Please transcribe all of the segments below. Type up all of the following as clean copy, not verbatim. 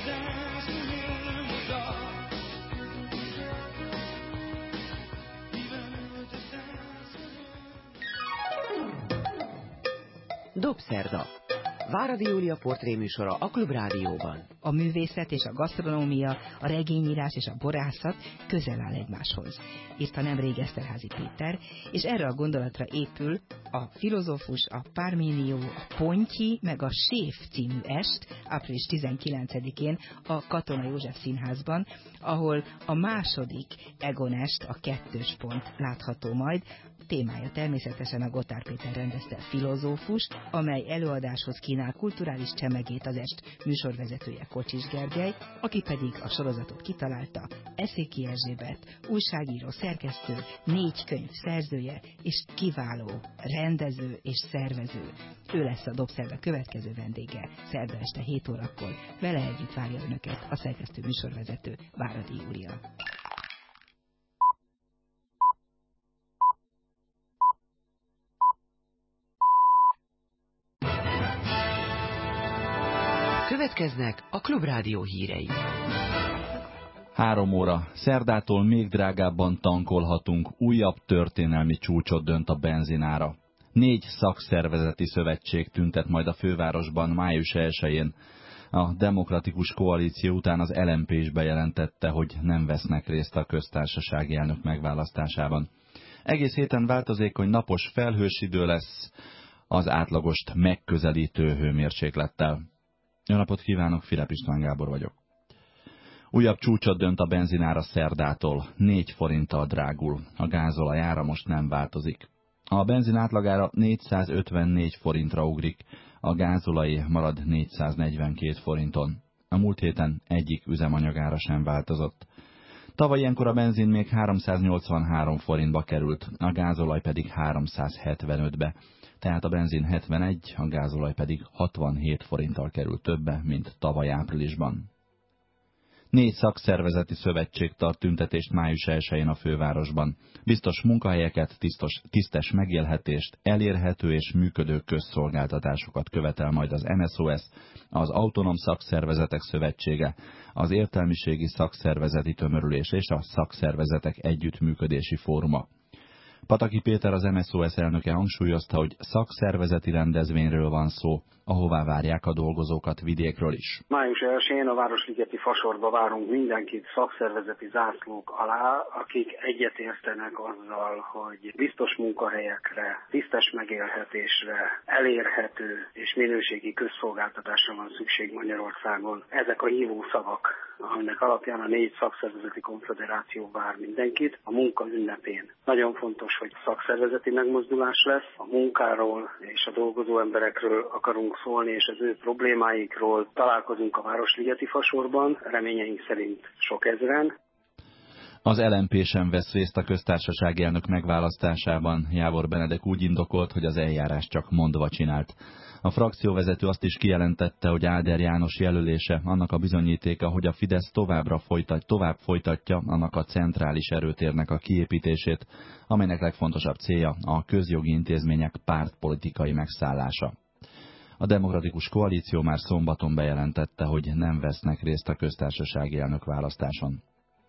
Dobszerda. Váradi Júlia portréműsora a Klubrádióban. A művészet és a gasztronómia, a regényírás és a borászat közel áll egymáshoz, írta nemrég Eszterházy Péter, és erre a gondolatra épül a Filozófus, a Parménió, a Pontyi, meg a Séf című est, április 19-én a Katona József Színházban, ahol a második Egon est, a 2. pont látható majd. Témája természetesen a Gotthárd Péter rendezte Filozófus, amely előadáshoz kínál kulturális csemegét az est műsorvezetője Kocsis Gergely, aki pedig a sorozatot kitalálta, Eszéki Erzsébet, újságíró, szerkesztő, 4 könyv szerzője és kiváló rendező és szervező. Ő lesz a Dobszerda következő vendége, szerda este 7 órakor. Vele együtt várja önöket a szerkesztő műsorvezető Váradi Júlia. Következnek a Klubrádió hírei. 3 óra. Szerdától még drágábban tankolhatunk. Újabb történelmi csúcsot dönt a benzinára. 4 szakszervezeti szövetség tüntet majd a fővárosban május 1-én. A Demokratikus Koalíció után az LMP is bejelentette, hogy nem vesznek részt a köztársasági elnök megválasztásában. Egész héten változékony napos felhős idő lesz, az átlagost megközelítő hőmérséklettel. Jó napot kívánok, Filip István Gábor vagyok. Újabb csúcsot dönt a benzinára szerdától, 4 forinttal drágul. A gázolaj ára most nem változik. A benzin átlagára 454 forintra ugrik, a gázolaj marad 442 forinton. A múlt héten egyik üzemanyagára sem változott. Tavaly ilyenkor a benzin még 383 forintba került, a gázolaj pedig 375-be. Tehát a benzin 71, a gázolaj pedig 67 forinttal került többe, mint tavaly áprilisban. 4 szakszervezeti szövetség tart tüntetést május 1-én a fővárosban. Biztos munkahelyeket, tisztes megélhetést, elérhető és működő közszolgáltatásokat követel majd az NSOS, az Autonóm Szakszervezetek Szövetsége, az Értelmiségi Szakszervezeti Tömörülés és a Szakszervezetek Együttműködési Fóruma. Pataki Péter, az NSOS elnöke hangsúlyozta, hogy szakszervezeti rendezvényről van szó, ahová várják a dolgozókat vidékről is. Május 1-én a Városligeti Fasorba várunk mindenkit szakszervezeti zászlók alá, akik egyetértenek azzal, hogy biztos munkahelyekre, tisztes megélhetésre, elérhető és minőségi közszolgáltatásra van szükség Magyarországon. Ezek a hívószavak, aminek alapján a 4 szakszervezeti konfederáció vár mindenkit a munka ünnepén. Nagyon fontos, hogy szakszervezeti megmozdulás lesz, a munkáról és a dolgozó emberekről akarunk szólni, és az ő problémáikról. Találkozunk a Városligeti Fasorban, reményeink szerint sok ezren. Az LMP sem vesz részt a köztársasági elnök megválasztásában. Jávor Benedek úgy indokolt, hogy az eljárás csak mondva csinált. A frakcióvezető azt is kijelentette, hogy Áder János jelölése annak a bizonyítéka, hogy a Fidesz tovább folytatja annak a centrális erőtérnek a kiépítését, amelynek legfontosabb célja a közjogi intézmények pártpolitikai megszállása. A Demokratikus Koalíció már szombaton bejelentette, hogy nem vesznek részt a köztársasági elnök választáson.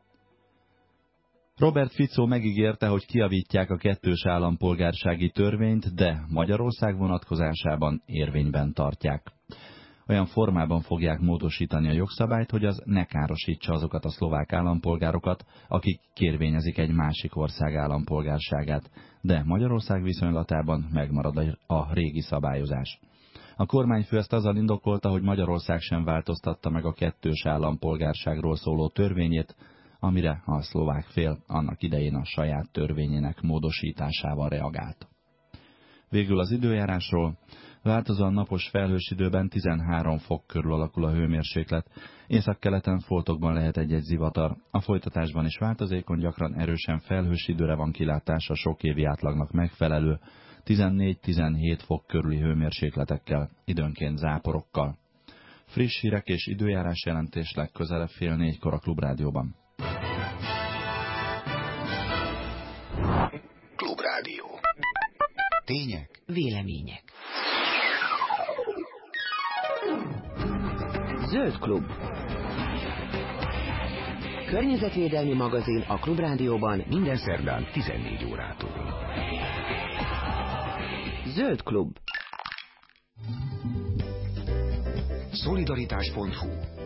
Robert Fico megígérte, hogy kijavítják a 2. állampolgársági törvényt, de Magyarország vonatkozásában érvényben tartják. Olyan formában fogják módosítani a jogszabályt, hogy az ne károsítsa azokat a szlovák állampolgárokat, akik kérvényezik egy másik ország állampolgárságát, de Magyarország viszonylatában megmarad a régi szabályozás. A kormányfő ezt azzal indokolta, hogy Magyarország sem változtatta meg a 2. állampolgárságról szóló törvényét, amire a szlovák fél annak idején a saját törvényének módosításával reagált. Végül az időjárásról. Változóan napos felhős időben 13 fok körül alakul a hőmérséklet. Északkeleten foltokban lehet egy-egy zivatar. A folytatásban is változékony, gyakran erősen felhős időre van kilátás a sokévi átlagnak megfelelő 14-17 fok körüli hőmérsékletekkel, időnként záporokkal. Friss hírek és időjárás jelentés legközelebb 3:30 a Klubrádióban. Klubrádió. Tények, vélemények. Zöld klub. Környezetvédelmi magazin a Klubrádióban minden szerdán 14 órától. Zöld klub. Szolidaritás.hu.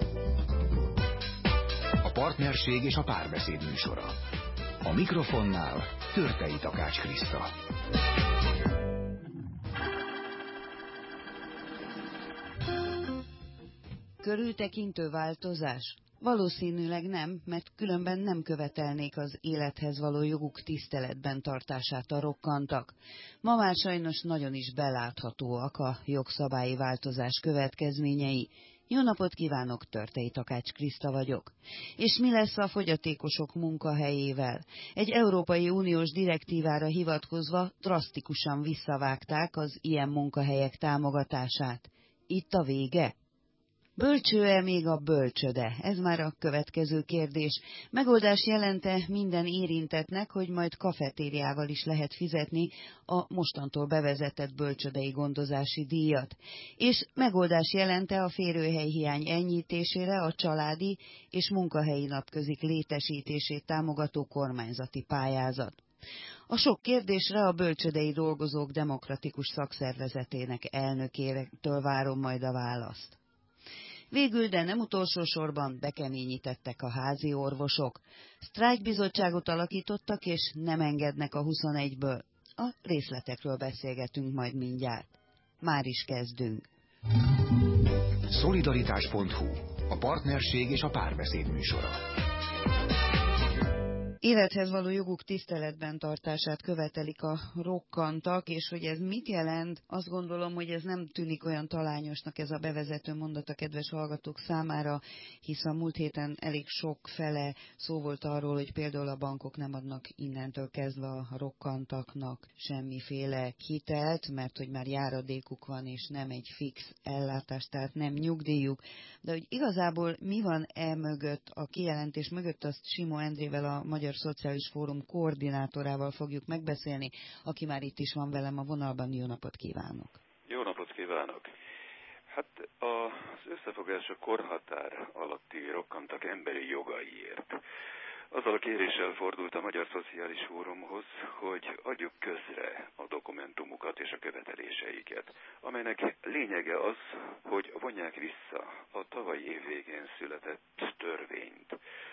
A partnerség és a párbeszéd műsora. A mikrofonnál Törtei Takács Kriszta. Körültekintő változás? Valószínűleg nem, mert különben nem követelnék az élethez való joguk tiszteletben tartását a rokkantak. Ma már sajnos nagyon is beláthatóak a jogszabályi változás következményei. Jó napot kívánok, Törtei Takács Kriszta vagyok. És mi lesz a fogyatékosok munkahelyével? Egy Európai Uniós direktívára hivatkozva drasztikusan visszavágták az ilyen munkahelyek támogatását. Itt a vége? Bölcső-e még a bölcsöde? Ez már a következő kérdés. Megoldás jelente minden érintettnek, hogy majd kafetériával is lehet fizetni a mostantól bevezetett bölcsödei gondozási díjat. És megoldás jelente a férőhelyhiány enyhítésére a családi és munkahelyi napközik létesítését támogató kormányzati pályázat. A sok kérdésre a bölcsödei dolgozók demokratikus szakszervezetének elnökétől várom majd a választ. Végül, de nem utolsó sorban bekeményítettek a házi orvosok. Sztrájkbizottságot alakítottak, és nem engednek a 21-ből. A részletekről beszélgetünk majd mindjárt. Már is kezdünk. Szolidaritás.hu. A partnerség és a párbeszéd műsora. Élethez való joguk tiszteletben tartását követelik a rokkantak, és hogy ez mit jelent, azt gondolom, hogy ez nem tűnik olyan talányosnak ez a bevezető mondat a kedves hallgatók számára, hisz a múlt héten elég sok fele szó volt arról, hogy például a bankok nem adnak innentől kezdve a rokkantaknak semmiféle hitelt, mert hogy már járadékuk van, és nem egy fix ellátás, tehát nem nyugdíjuk. De hogy igazából mi van mögött, a kijelentés mögött, azt Simó Endrével, a Magyar Szociális Fórum koordinátorával fogjuk megbeszélni, aki már itt is van velem a vonalban. Jó napot kívánok! Jó napot kívánok! Hát az összefogás a korhatár alatti rokkantak emberi jogaiért. Azzal a kéréssel fordult a Magyar Szociális Fórumhoz, hogy adjuk közre a dokumentumukat és a követeléseiket, amelynek lényege az, hogy vonják vissza a tavalyi év végén született törvényt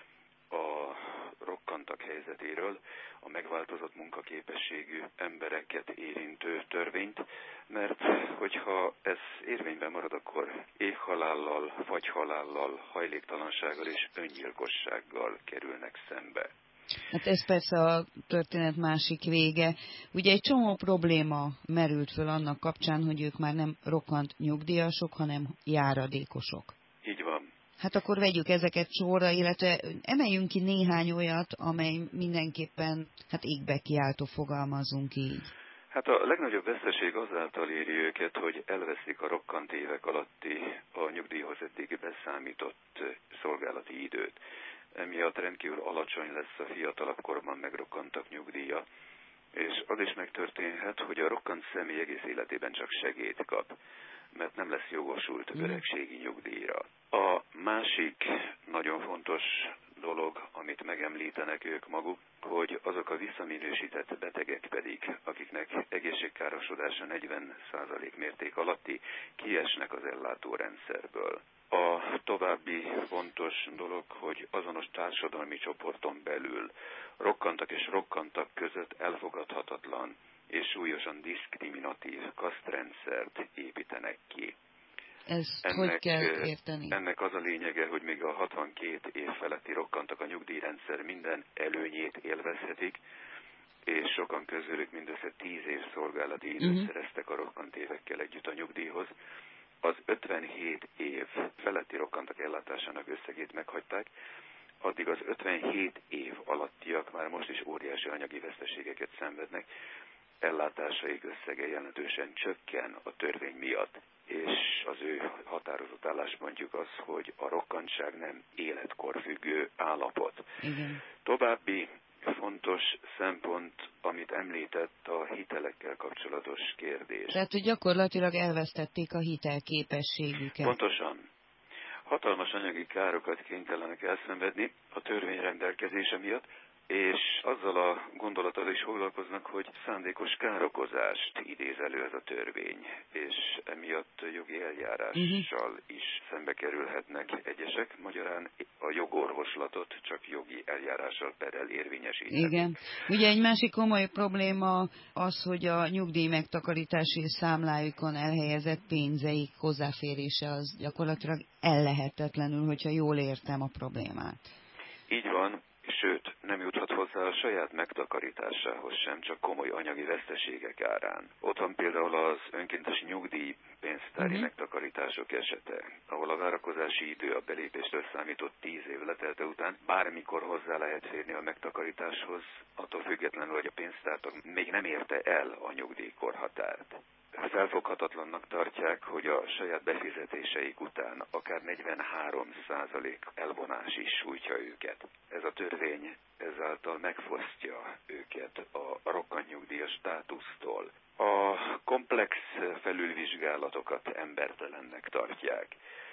a rokkantak helyzetéről, a megváltozott munkaképességű embereket érintő törvényt, mert hogyha ez érvényben marad, akkor éhhalállal, fagyhalállal, hajléktalansággal és öngyilkossággal kerülnek szembe. Hát ez persze a történet másik vége. Ugye egy csomó probléma merült föl annak kapcsán, hogy ők már nem rokkant nyugdíjasok, hanem járadékosok. Így van. Hát akkor vegyük ezeket sorra, illetve emeljünk ki néhány olyat, amely mindenképpen égbe kiáltó, fogalmazunk így. Hát a legnagyobb veszteség azáltal éri őket, hogy elveszik a rokkant évek alatti a nyugdíjhoz eddig beszámított szolgálati időt. Emiatt rendkívül alacsony lesz a fiatalabb korban megrokkantak nyugdíja, és az is megtörténhet, hogy a rokkant személy egész életében csak segélyt kap, mert nem lesz jogosult öregségi nyugdíjra. A másik nagyon fontos dolog, amit megemlítenek ők maguk, hogy azok a visszaminősített betegek pedig, akiknek egészségkárosodása 40% mérték alatti, kiesnek az ellátórendszerből. A további fontos dolog, hogy azonos társadalmi csoporton belül rokkantak és rokkantak között elfogadhatatlan és súlyosan diszkriminatív kasztrendszert építenek ki. Ezt hogy kell érteni? Ennek az a lényege, hogy még a 62 év feletti rokkantak a nyugdíjrendszer minden előnyét élvezhetik, és sokan közülük mindössze 10 év szolgálati időt szereztek a rokkant évekkel együtt a nyugdíjhoz. Az 57 év feletti rokkantak ellátásának összegét meghagyták, addig az 57 év alattiak már most is óriási anyagi veszteségeket szenvednek, ellátásaik összege jelentősen csökken a törvény miatt, és az ő határozott álláspontjuk az, hogy a rokkantság nem életkorfüggő állapot. Igen. További fontos szempont, amit említett, a hitelekkel kapcsolatos kérdés. Tehát, hogy gyakorlatilag elvesztették a hitelképességüket. Pontosan. hatalmas anyagi károkat kénytelenek elszenvedni a törvény rendelkezése miatt, és azzal a gondolattal is foglalkoznak, hogy szándékos károkozást idéz elő ez a törvény, és emiatt jogi eljárással is szembe kerülhetnek egyesek, magyarán a jogorvoslatot csak jogi eljárással perrel érvényesíteni. Igen. Ugye egy másik komoly probléma az, hogy a nyugdíj megtakarítási számlájukon elhelyezett pénzeik hozzáférése az gyakorlatilag ellehetetlenül, hogyha jól értem a problémát. Így van. Sőt, nem juthat hozzá a saját megtakarításához sem, csak komoly anyagi veszteségek árán. Ott van például az önkéntes nyugdíjpénztári megtakarítások esete, ahol a várakozási idő a belépéstől számított 10 év letelte után bármikor hozzá lehet férni a megtakarításhoz, attól függetlenül, hogy a pénztártag még nem érte el a nyugdíjkorhatárt. Felfoghatatlannak tartják, hogy a saját befizetéseik után akár 43% elvonás is sújtja őket. Ez a törvény ezáltal megfosztja őket a rokkantnyugdíjas státusztól. A komplex felülvizsgálatokat embertelennek tartják.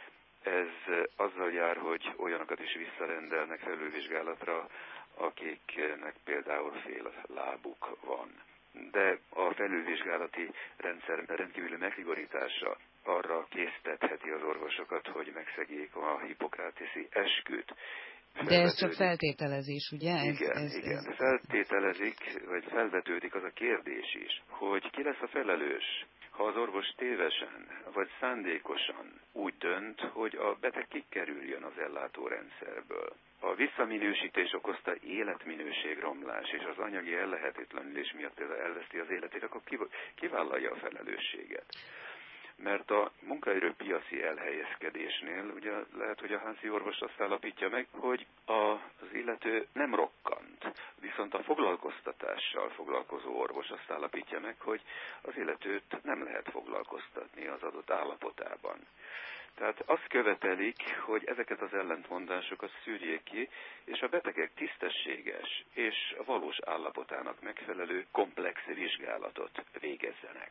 Ez azzal jár, hogy olyanokat is visszarendelnek felülvizsgálatra, akiknek például fél lábuk van. De a felülvizsgálati rendszer rendkívüli megszigorítása arra késztetheti az orvosokat, hogy megszegjék a hippokratészi esküt. De ez csak feltételezés, ugye? Igen. Feltételezik, vagy felvetődik az a kérdés is, hogy ki lesz a felelős, ha az orvos tévesen, vagy szándékosan úgy dönt, hogy a beteg kikerüljön az ellátórendszerből. A visszaminősítés okozta életminőségromlás és az anyagi ellehetetlenülés miatt például elveszti az életét, akkor ki vállalja a felelősséget? Mert a munkaerőpiaci elhelyezkedésnél ugye lehet, hogy a házi orvos azt állapítja meg, hogy az illető nem rokkant, viszont a foglalkoztatással foglalkozó orvos azt állapítja meg, hogy az illetőt nem lehet foglalkoztatni az adott állapotában. Tehát azt követelik, hogy ezeket az ellentmondásokat szűrjék ki, és a betegek tisztességes és valós állapotának megfelelő komplex vizsgálatot végezzenek.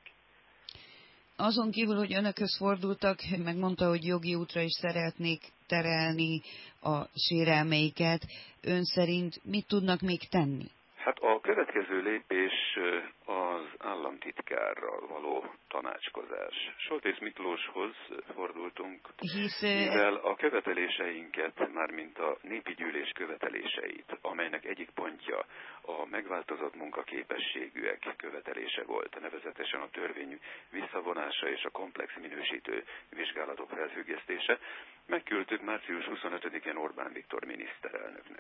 Azon kívül, hogy önökhöz fordultak, megmondta, hogy jogi útra is szeretnék terelni a sérelmeiket. Ön szerint mit tudnak még tenni? Hát a következő lépés az államtitkárral való tanácskozás. Soltész Miklóshoz fordultunk, mivel a követeléseinket, mármint a népi gyűlés követeléseit, amelynek egyik pontja a megváltozott munkaképességűek követelése volt, nevezetesen a törvény visszavonása és a komplex minősítő vizsgálatok felfüggesztése, megküldtük március 25-én Orbán Viktor miniszterelnöknek.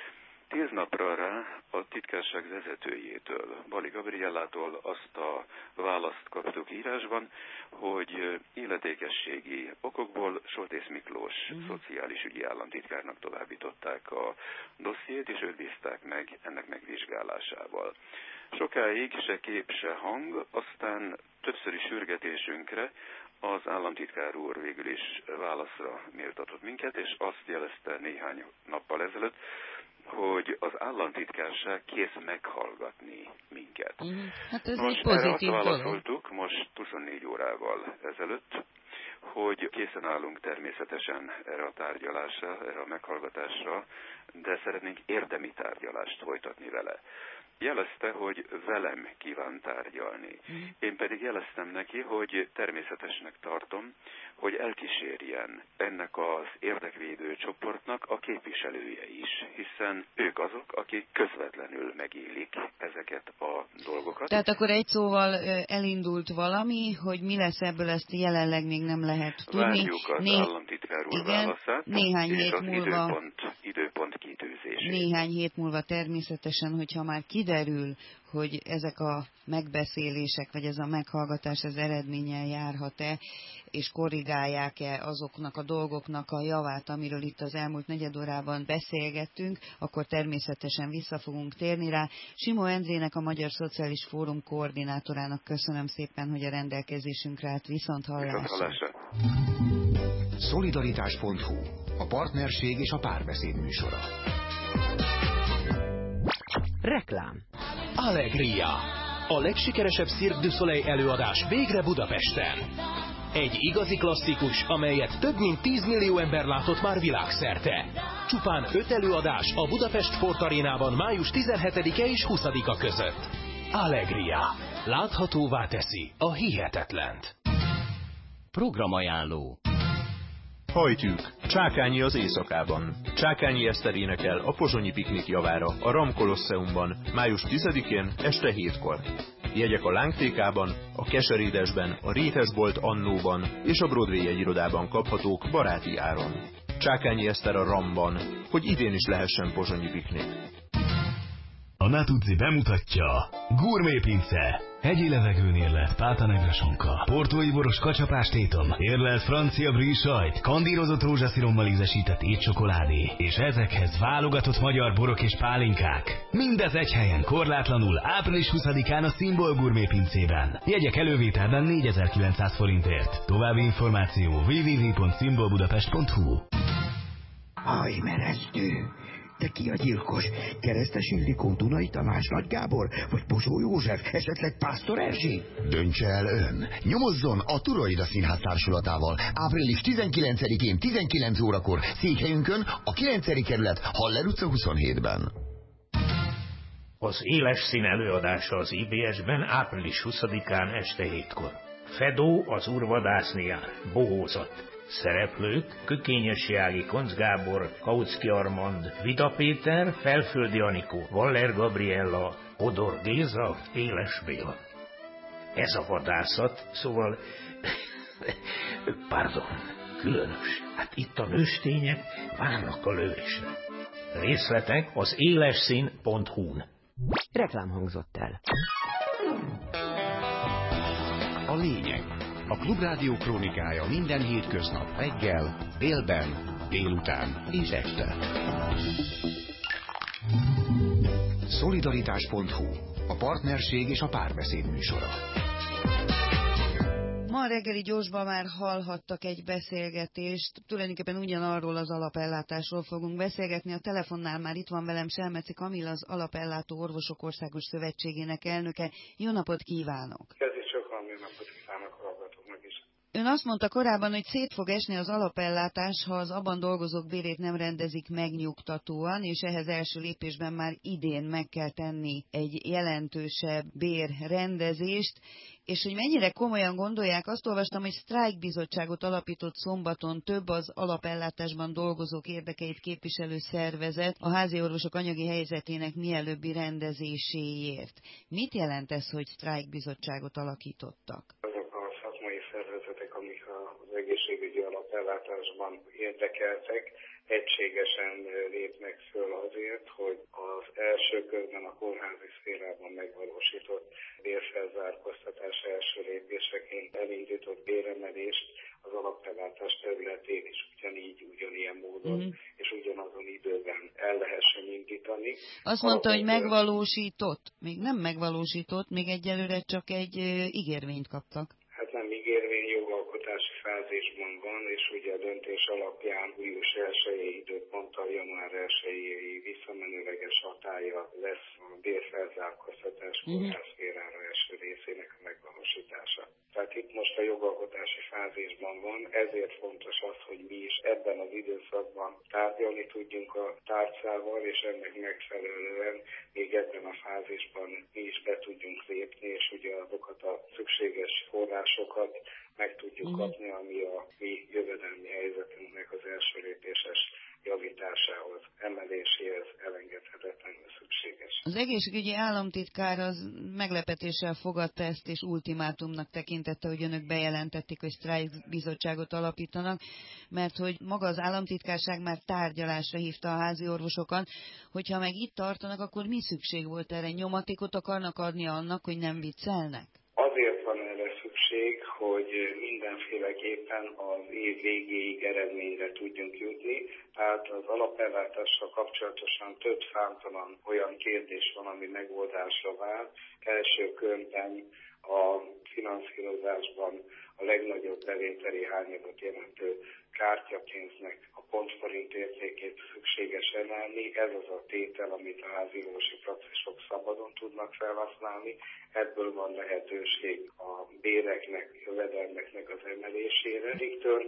10 napra rá a titkárság vezetőjétől, Bali Gabriellától azt a választ kaptuk írásban, hogy illetékességi okokból Soltész Miklós szociális ügyi államtitkárnak továbbították a dossziét, és őt bízták meg ennek megvizsgálásával. Sokáig se kép, se hang, aztán többszöri sürgetésünkre az államtitkár úr végül is válaszra méltatott minket, és azt jelezte néhány nappal ezelőtt, hogy az államtitkárság kész meghallgatni minket. Hát ez egy pozitív dolog. Válaszoltuk most 24 órával ezelőtt, hogy készen állunk természetesen erre a tárgyalásra, erre a meghallgatásra, de szeretnénk érdemi tárgyalást folytatni vele. Jelezte, hogy velem kíván tárgyalni. Én pedig jeleztem neki, hogy természetesnek tartom, hogy elkísérjen ennek az érdekvédő csoportnak a képviselője is, hiszen ők azok, akik közvetlenül megélik ezeket a dolgokat. Tehát akkor egy szóval elindult valami, hogy mi lesz ebből, ezt jelenleg még nem lehet tudni. Várjuk az államtitkár úr válaszát, néhány hét múlva időpont kitűzését. Néhány hét múlva természetesen, hogyha már kiderül, hogy ezek a megbeszélések, vagy ez a meghallgatás az eredménnyel járhat-e, és korrigálják-e azoknak a dolgoknak a javát, amiről itt az elmúlt negyedórában beszélgettünk, akkor természetesen vissza fogunk térni rá. Simó Endrének, a Magyar Szociális Fórum koordinátorának köszönöm szépen, hogy a rendelkezésünkre állt. Viszonthallásra. Szolidaritás.hu, a partnerség és a párbeszéd műsora. Reklám. Allegria, a legsikeresebb Cirque du Soleil előadás végre Budapesten. Egy igazi klasszikus, amelyet több mint 10 millió ember látott már világszerte. Csupán 5 előadás a Budapest Sportarénában május 17-e és 20-a között. Allegria. Láthatóvá teszi a hihetetlent. Programajánló. Hajtűk. Csákányi az éjszakában. Csákányi Eszter énekel a pozsonyi piknik javára a Ram Kolosseumban május 10-én este 7-kor. Jegyek a Lángtékában, a Keserédesben, a Rétesbolt Annóban és a Broadway jegyirodában kaphatók baráti áron. Csákányi Eszter a Ramban, hogy idén is lehessen pozsonyi piknik. A Natuzzi bemutatja Gourmet-pince. Hegyi levegőn érlelt pátanegresonka, portói boros kacsapástétom, érlelt francia brie sajt, kandírozott rózsaszirommal ízesített étcsokoládé, és ezekhez válogatott magyar borok és pálinkák. Mindez egy helyen korlátlanul április 20-án a Symbol Gourmet-pincében. Jegyek elővételben 4900 forintért. További információ www.symbolbudapest.hu. Hajmeresztő! De ki a gyilkos? Keresztes Ildikó, Dunai Tamás, Nagy Gábor, vagy Pozsó József, esetleg Pásztor Erzsi? Döntse el ön. Nyomozzon a Turoida Színház Társulatával. Április 19-én 19 órakor székhelyünkön a 9. kerület Haller utca 27-ben. Az Éles Szín előadása az IBS-ben április 20-án este 7-kor. Fedó az úrvadászni jár. Bohózat. Szereplők: Kökényes Jági, Koncz Gábor, Kautsky Armand, Vida Péter, Felföldi Anikó, Waller Gabriella, Odor Géza, Éles Béla. Ez a vadászat, szóval... különös. Hát itt a nőstények várnak a lövésre. Részletek az élesszín.hu-n. Reklám hangzott el. A lényeg. A Klubrádió krónikája minden hétköznap reggel, délben, délután és este. Szolidaritás.hu. A partnerség és a párbeszéd műsora. Ma reggeli gyorsban már hallhattak egy beszélgetést, tulajdonképpen ugyanarról az alapellátásról fogunk beszélgetni. A telefonnál már itt van velem Selmeci Kamil, az Alapellátó Orvosok Országos Szövetségének elnöke. Jó napot kívánok! Jó napot kívánok hallgatóknak is! Ön azt mondta korábban, hogy szét fog esni az alapellátás, ha az abban dolgozók bérét nem rendezik megnyugtatóan, és ehhez első lépésben már idén meg kell tenni egy jelentősebb bérrendezést, és hogy mennyire komolyan gondolják, azt olvastam, hogy sztrájkbizottságot alapított szombaton több az alapellátásban dolgozók érdekeit képviselő szervezet a házi orvosok anyagi helyzetének mielőbbi rendezéséért. Mit jelent ez, hogy sztrájkbizottságot alakítottak? Azok a szakmai szervezetek, amik az egészségügyi alapellátásban érdekeltek, egységesen lépnek föl azért, hogy az első körben a kórházi szférában megvalósított bérfelzárkóztatás első lépéseként elindított béremelést az alapellátás területén is ugyanilyen módon és ugyanazon időben el lehessen indítani. Azt mondta, hogy megvalósított, még nem megvalósított, még egyelőre csak egy ígérvényt kaptak. Hát nem ígérvény, jogalkotási fázisban van, és ugye a döntés alapján július 1-i időponttal január 1-i visszamenőleges hatálya lesz a bérfelzárkóztatás kórházszférára első részének a megvalósítása. Tehát itt most a jogalkotási fázisban van, ezért fontos az, hogy mi is ebben az időszakban tárgyalni tudjunk a tárcával, és ennek megfelelően még ebben a fázisban mi is be tudjunk lépni, és ugye azokat a szükséges forrásokat meg tudjuk kapni, ami a mi jövedelmi helyzetünknek az első lépéses javításához, emeléséhez elengedhetetlenül szükséges. Az egészségügyi államtitkár az meglepetéssel fogadta ezt, és ultimátumnak tekintette, hogy önök bejelentették, hogy sztrájkbizottságot alapítanak, mert hogy maga az államtitkárság már tárgyalásra hívta a házi orvosokat, hogyha meg itt tartanak, akkor mi szükség volt erre? Nyomatékot akarnak adni annak, hogy nem viccelnek? Azért van erre szükség, hogy mindenféleképpen az év végéig eredményre tudjunk jutni, tehát az alapellátással kapcsolatosan több számtalan olyan kérdés van, ami megoldásra vár. Első körben a finanszírozásban a legnagyobb bevételi hányagot jelentő kártyapénznek a pontforint értékét szükséges emelni. Ez az a tétel, amit a háziorvosi praxisok szabadon tudnak felhasználni. Ebből van lehetőség a béreknek, jövedelmeknek az emelésére.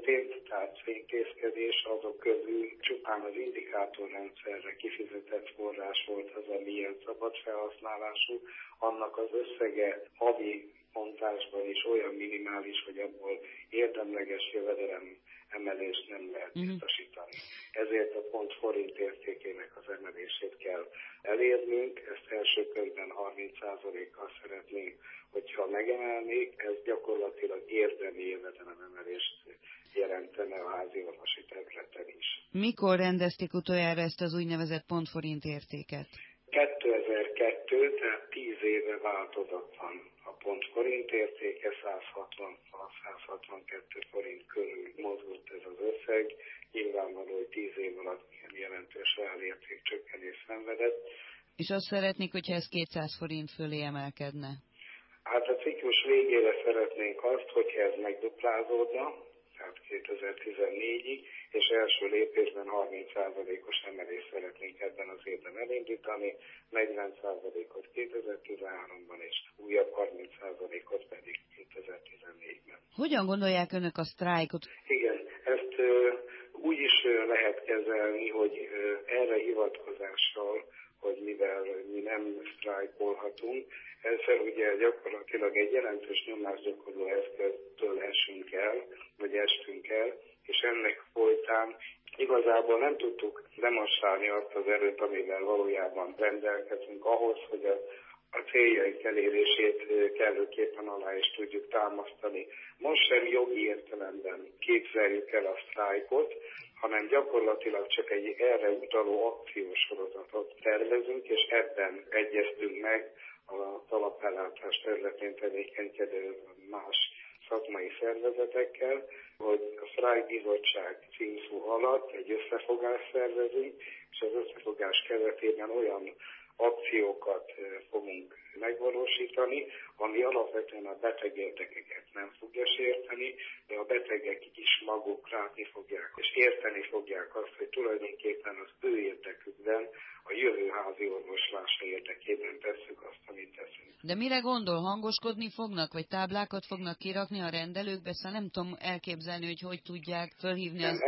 történt, tehát intézkedés, azok közül csupán az indikátorrendszerre kifizetett forrás volt az, ami ilyen szabad felhasználású, annak az összege havi montásban is olyan minimális, hogy abból érdemleges jövedelem emelést nem lehet biztosítani. Ezért a pont forint értékének az emelését kell elérnünk, ezt első körben 30%-kal szeretnénk, hogyha megemelnék, ez gyakorlatilag érdemi jövedelem emelést jelentene a házi orvosi területen is. Mikor rendezték utoljára ezt az úgynevezett pontforint értéket? 2002, tehát 10 éve változatlan a pont forint értéke, 160-162 forint körül mozgott ez az összeg. Nyilvánvaló, hogy 10 év alatt milyen jelentős reálérték csökkenés szenvedett. És azt szeretnék, hogyha ez 200 forint fölé emelkedne? Hát a ciklus végére szeretnénk azt, hogyha ez megduplázódna, tehát 2014-ig, és első lépésben 30%-os emelést szeretnénk ebben az évben elindítani, 40%-ot 2013-ban, és újabb 30%-ot pedig 2014-ben. Hogyan gondolják önök a sztrájkot? Igen, ezt úgy is lehet kezelni, hogy erre hivatkozással, hogy mivel mi nem sztrájkolhatunk, ezzel ugye gyakorlatilag egy jelentős nyomásgyakorló eszköztől esünk el, vagy estünk el, és ennek folytán igazából nem tudtuk demonstrálni azt az erőt, amivel valójában rendelkezünk ahhoz, hogy a céljaink elérését kellőképpen alá is tudjuk támasztani. Most sem jogi értelemben képzeljük el a sztrájkot, hanem gyakorlatilag csak egy erre utaló akciósorozatot tervezünk, és ebben egyeztünk meg a talapellátás területén tevékenykedő más szakmai szervezetekkel, hogy a sztrájkbizottság címszó alatt egy összefogást szervezünk, és az összefogás keretében olyan akciókat fogunk megvalósítani, ami alapvetően a beteg érdekeket nem fogja sérteni, de a betegek is maguk látni fogják, és érteni fogják azt, hogy tulajdonképpen az ő érdekükben, a jövő házi orvoslása érdekében tesszük azt, amit teszünk. De mire gondol? Hangoskodni fognak, vagy táblákat fognak kirakni a rendelőkbe? Szóval nem tudom elképzelni, hogy tudják fölhívni az...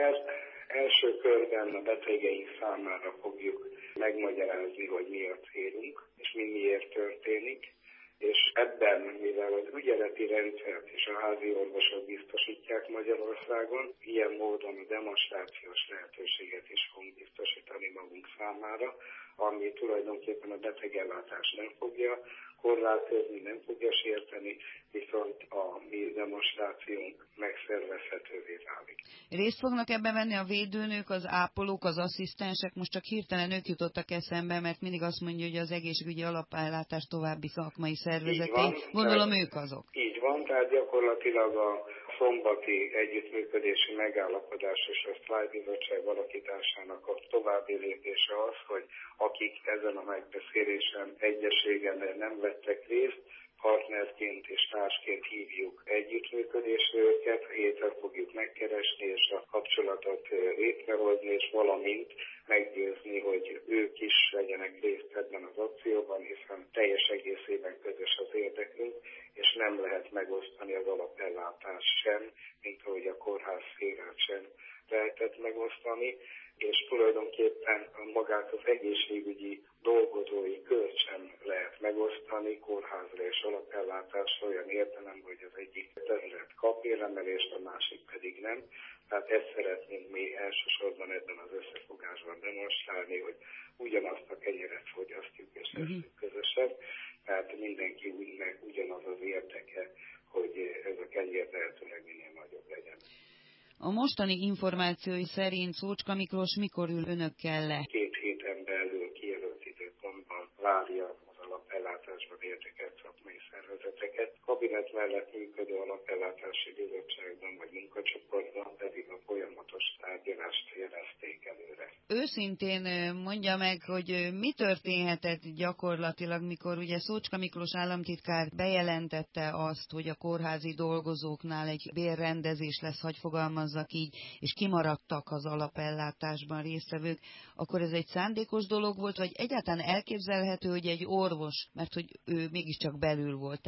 Első körben a betegeink számára fogjuk megmagyarázni, hogy mi a célunk, és mi miért történik, és ebben, mivel az ügyeleti rendszert és a házi orvosok biztosítják Magyarországon, ilyen módon a demonstrációs lehetőséget is fogunk biztosítani magunk számára, ami tulajdonképpen a betegellátást nem fogja korlátozni, nem fogja sérteni, viszont a mi demonstrációnk megszervezhetővé válik. Részt fognak ebben venni a védőnők, az ápolók, az asszisztensek? Most csak hirtelen ők jutottak eszembe, mert mindig azt mondja, hogy az egészségügyi alapellátás további szakmai szervezetei. Gondolom ők azok. Így van, tehát gyakorlatilag a szombati együttműködési megállapodás és a sztrájkbizottság alakításának a további lépése az, hogy akik ezen a megbeszélésen egyeségen nem vettek részt, partnerként és társként hívjuk együttműködésre őket, héten fogjuk megkeresni és a kapcsolatot létrehozni, és valamint meggyőzni, hogy ők is vegyenek részt ebben az akcióban, hiszen teljes egészében közös az érdekünk, és nem lehet megosztani az alapellátást sem, mint ahogy a kórház szférát sem lehetett megosztani, és tulajdonképpen magát az egészségügyi dolgozói kört sem lehet megosztani kórházra és alapellátásra olyan értelemben, hogy az egyik terület kap éremelést, a másik pedig nem. Tehát ezt szeretnénk mi elsősorban ebben az összefogásban demonstrálni, hogy ugyanazt a kenyeret fogyasztjuk és tesszük közösen, tehát mindenki ugyanaz az érdeke, hogy ez a kenyér lehetőleg minél nagyobb legyen. A mostani információi szerint Szócska Miklós mikor ül önökkel le? 2 héten belül kijelölt időpontban várja az alapellátásban érdekelt szakmai szervezeteket. Kabinet mellett működő alapellátási bizottságban vagy munkacsoportban pedig a folyamatos tárgyalást jelezték előre. Őszintén mondja meg, hogy mi történhetett gyakorlatilag, mikor ugye Szócska Miklós államtitkár bejelentette azt, hogy a kórházi dolgozóknál egy bérrendezés lesz, hogy fogalmazzak így, és kimaradtak az alapellátásban résztvevők, akkor ez egy szándékos dolog volt, vagy egyáltalán elképzelhető, hogy egy orvos, mert hogy ő mégiscsak belül volt, tehát aki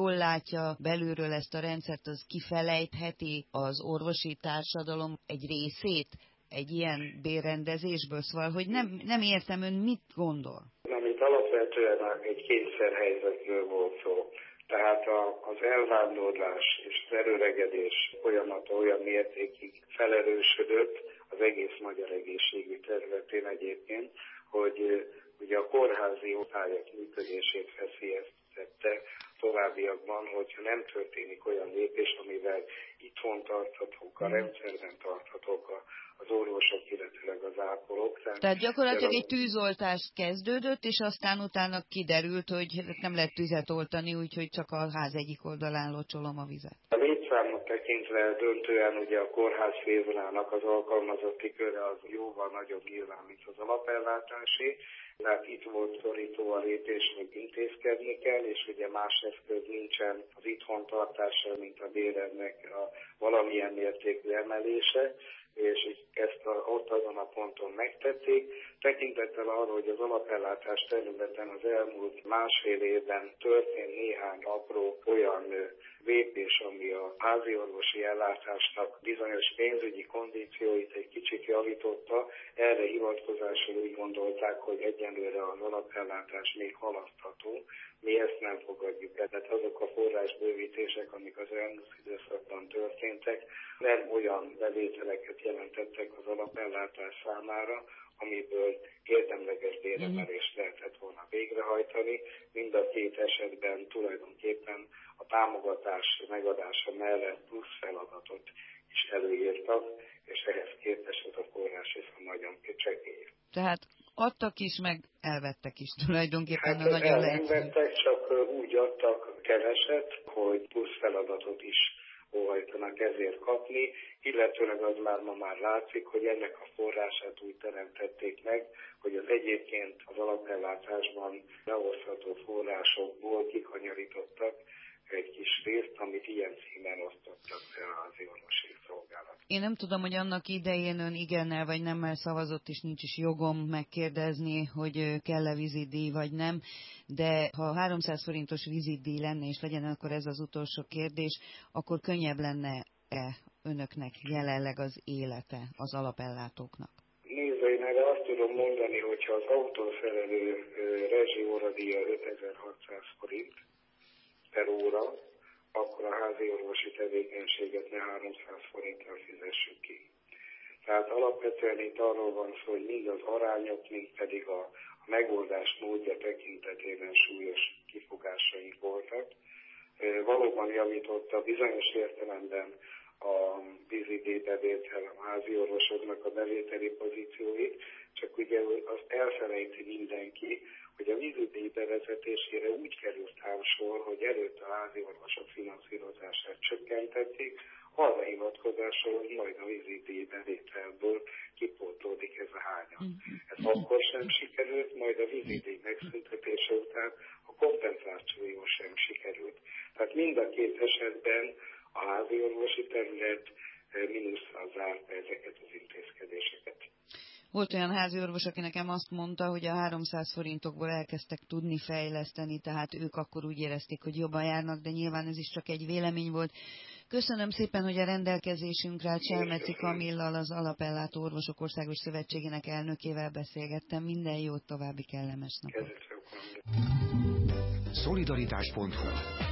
jól látja belülről ezt a rendszert, az kifelejtheti az orvosi társadalom egy részét egy ilyen bérrendezésből, szóval, hogy nem értem, ön mit gondol? Amit alapvetően egy kényszerhelyzetről volt szó. Tehát az elvándorlás és az előregedés folyamata olyan mértékig felerősödött az egész magyar egészségügy területén egyébként, hogy ugye a kórházi osztályok működését veszélyeztette továbbiakban, hogyha nem történik olyan lépés, amivel itthon tarthatók, a rendszerben tarthatók az orvosok, illetőleg az ápolók. Tehát gyakorlatilag egy tűzoltás kezdődött, és aztán utána kiderült, hogy nem lehet tüzet oltani, úgyhogy csak a ház egyik oldalán locsolom a vizet. A létszámot tekintve döntően ugye a kórház fővonának az alkalmazotti köre az jóval nagyobb nyilván, mint az alapellátásé. Tehát itt volt szorító a lépés, hogy intézkedni kell, és ugye más eszköz nincsen az itthon tartása, mint a béremnek a valamilyen mértékű emelése, és ezt ott azon a ponton megtették. Tekintettel arra, hogy az alapellátás területen az elmúlt másfél évben történt néhány apró olyan lépés, ami a háziorvosi ellátásnak bizonyos pénzügyi kondícióit egy kicsit javította, erre hivatkozással úgy gondolták, hogy egyenlőre az alapellátás még halasztható. Mi ezt nem fogadjuk el. Tehát azok a forrásbővítések, amik az elmúlt időszakban történtek, nem olyan bevételeket jelentettek az alapellátás számára, amiből érdemleges béremelést lehetett volna végrehajtani. Mind a két esetben tulajdonképpen a támogatás megadása mellett plusz feladatot is előírtak, és ehhez képest ez a forrás viszont nagyon csekély. Tehát adtak is, meg elvettek is tulajdonképpen. Hát nagyon elvettek, csak úgy adtak keveset, hogy plusz feladatot is óhajtanak ezért kapni, illetőleg az már látszik, hogy ennek a forrását úgy teremtették meg, hogy az egyébként az alapellátásban behozható forrásokból kikanyarítottak egy kis részt, amit ilyen címen osztottak az orvosi szolgálat. Én nem tudom, hogy annak idején ön igennel vagy nemmel szavazott, és nincs is jogom megkérdezni, hogy kell-e vizitdíj vagy nem, de ha 300 forintos vizitdíj lenne, és legyen akkor ez az utolsó kérdés, akkor könnyebb lenne-e önöknek jelenleg az élete az alapellátóknak? Nézd, én erre azt tudom mondani, hogyha az autószerelő rezsióradíja 5600 forint per óra, akkor a házi orvosi tevékenységet ne 300 forinttal fizessük ki. Tehát alapvetően itt arról van szó, hogy mind az arányok, mind pedig a megoldás módja tekintetében súlyos kifogásaink voltak. Valóban javította bizonyos értelemben a vízidélybevétel a házi orvosoknak a bevételi pozícióit, csak ugye azt elfelejti mindenki, hogy a vízidíj bevezetésére úgy került sor, hogy előtt a házi orvosok finanszírozását csökkentették, arra hivatkozással, hogy majd a vízidíj bevételből kipótlódik ez a hányad. Ez akkor sem sikerült, majd a vízidíj megszüntetése után a kompenzáció sem sikerült. Tehát mind a két esetben a házi orvosi terület mínusszal zárta ezeket az intézkedéseket. Volt olyan háziorvos, aki nekem azt mondta, hogy a 300 forintokból elkezdtek tudni fejleszteni, tehát ők akkor úgy érezték, hogy jobban járnak, de nyilván ez is csak egy vélemény volt. Köszönöm szépen, hogy a rendelkezésünkre állt Selmeci Kamillal, az Alapellátó Orvosok Országos Szövetségének elnökével beszélgettem. Minden jót, további kellemes napot. Szolidaritás.hu